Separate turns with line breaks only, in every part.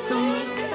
Masum Mix.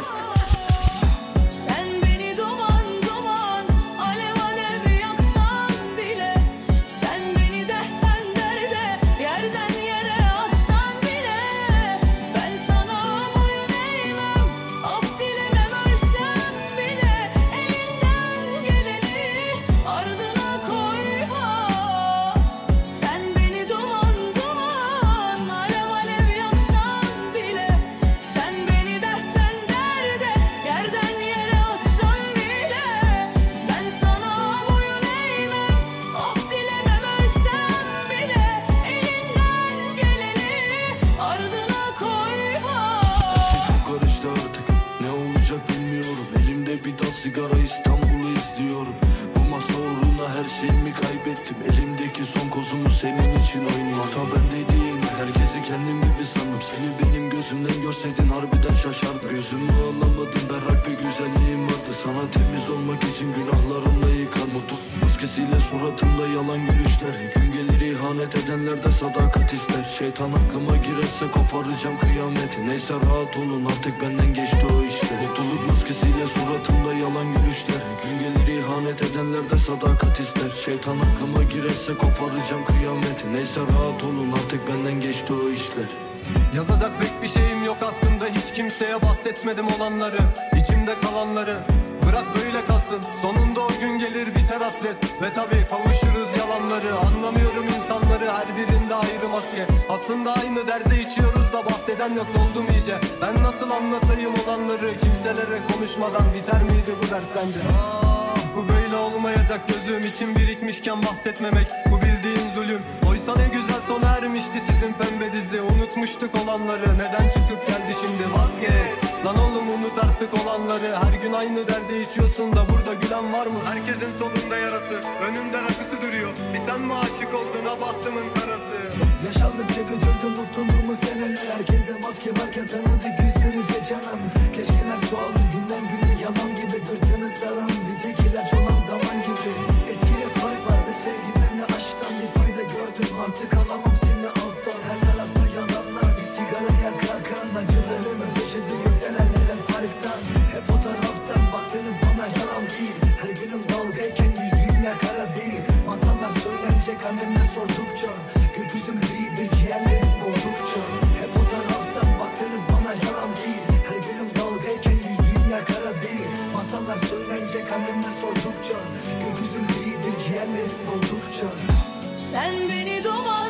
Bilmiyorum, elimde bir dal sigara, İstanbul'u izliyorum. Bu masa uğruna her şeyimi kaybettim. Elimdeki son kozumu senin için oynuyorum. Hata bendeydi yine, herkesi kendim gibi sandım. Seni benim gözümden görseydin harbiden şaşardım. Gözümü alamadım, berrak bir güzelliğim vardı. Sana temiz olmak için günahlarımla yıkan. Mutluluk maskesiyle suratımda yalan gülüşler. Gün gelir ihanet edenler de sadakat ister. Şeytan aklıma girerse koparacağım kıyameti. Neyse rahat olun, artık benden geçti o işler. Mutluluk maskesiyle suratımda yalan gülüşler. Gün gelir ihanet edenler de sadakat ister. Şeytan aklıma girerse koparacağım kıyameti. Neyse rahat olun, artık benden geçti o işler.
Yazacak pek bir şeyim yok aslında, hiç kimseye bahsetmedim olanları, içimde kalanları. Bırak böyle kalsın, sonunda o gün gelir biter hasret. Ve tabi kavuşuruz yalanları. Anlamıyorum insanları, her birinde ayrı maske. Aslında aynı derde içiyoruz da bahseden yok, doldum iyice. Ben nasıl anlatayım olanları, kimselere konuşmadan biter miydi bu ders sence? Bu böyle olmayacak, gözüm için birikmişken bahsetmemek, bu bildiğin zulüm. Oysa ne güzel sona ermişti sizin pembe dizi. Unutmuştuk olanları, neden çıkıp geldi şimdi? Vazgeç lan oğlum, unut artık olanları. Her gün aynı derdi içiyorsun da burada gülen var mı? Herkesin solunda yarası, önünde rakısı duruyor. Bir sen mi aşık oldun, ha bahtımın karası?
Yaşandıkça götürdüm mutluluğumu seneler. Herkeste maske varken tanıdık yüzleri seçemem. Keşkeler çoğalır günden güne, yalan gibi dörtyanı saran bir tek ilaç olan zaman gibi. Eskiyle fark vardı, sevgiden de aşktan bir fayda gördüm. Artık alamam seni alttan, her tarafta yalanlar. Bir sigara yakarken acılarımı döşedim yüklenenlere parktan. Hep o taraftan baktınız bana, yalan değil. Her günüm dalgayken yüzdüğüm yer kara değil. Masallar söylenecek annemle sordukça, gökyüzüm gridir ciğerlerim doldukça. Hep o taraftan baktınız bana, yalan değil. Her günüm dalgayken yüzdüğüm yer kara değil. Masallar söylenecek annemle sordukça, gökyüzüm gridir ciğerlerim doldukça.
Sen beni duman